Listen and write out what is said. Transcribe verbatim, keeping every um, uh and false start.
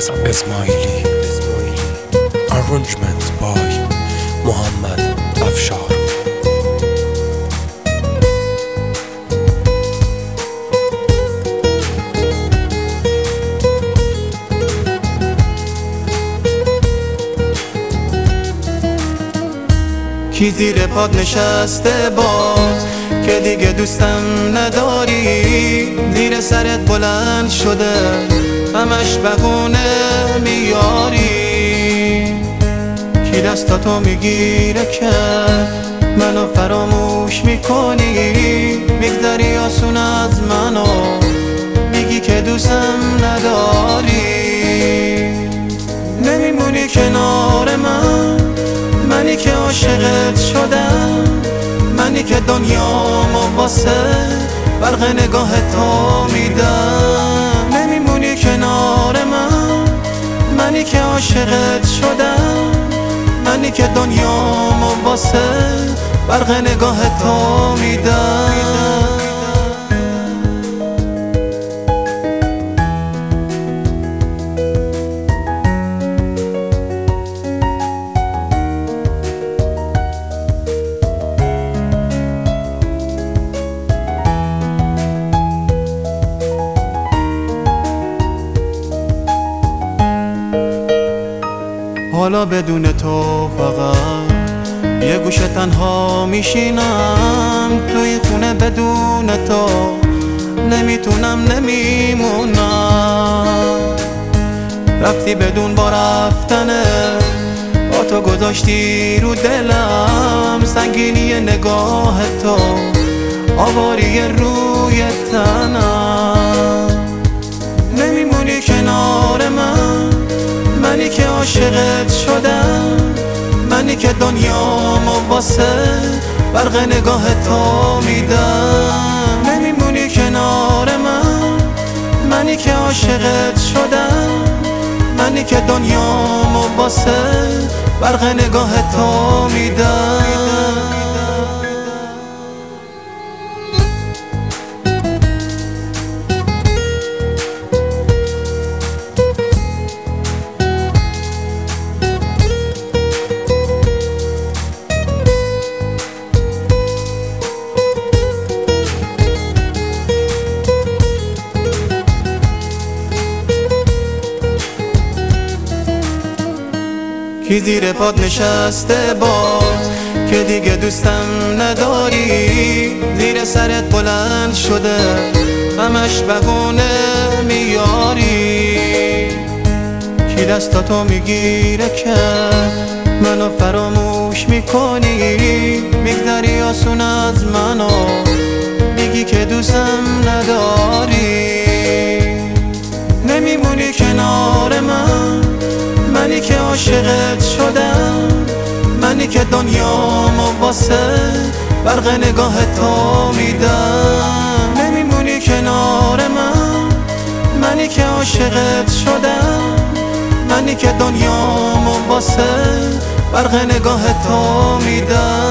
Ismaili. Arrangement by Muhammad Afshar. کی زیر پاد نشسته باز که دیگه دوستم نداری؟ زیر سرت بلند شده همش بهونه میاری. کی دستاتو میگیره که منو فراموش میکنی؟ میگذری آسون از منو میگی که دوستم نداری. نمیمونی کنار من، منی که عاشقت شدم، منی که دنیامو واسه برق نگاه تو میدم. نمیمونی کنار من، منی که عاشقت شدم، منی که دنیامو واسه برق نگاه تو میدم. حالا بدون تو فقط یه گوشه تنها میشینم، توی خونه بدون تو نمیتونم نمیمونم. رفتی بدون با رفتنه، با تو گذاشتی رو دلم سنگینی نگاه تو، آواری روی تنم. نمیمونی کنار من، منی که عاشقت شدم، منی که دنیامو واسه برق نگاه تو میدم. نمیمونی کنار من، منی که عاشقت شدم، منی که دنیامو واسه برق نگاه تو میدم. کی زیر پاد نشسته باز که دیگه دوستم نداری؟ زیر سرت بلند شده همش بهونه میاری. کی دستاتو میگیره که منو فراموش میکنی؟ میگذری آسون از منو میگی که دوستم نداری. نمیمونی کنار من، منی که عاشقت شدم، منی که دنیامو واسه برق نگاه تو میدم. نمیمونی کنار من، منی که عاشقت شدم، منی که دنیامو واسه برق نگاه تو میدم.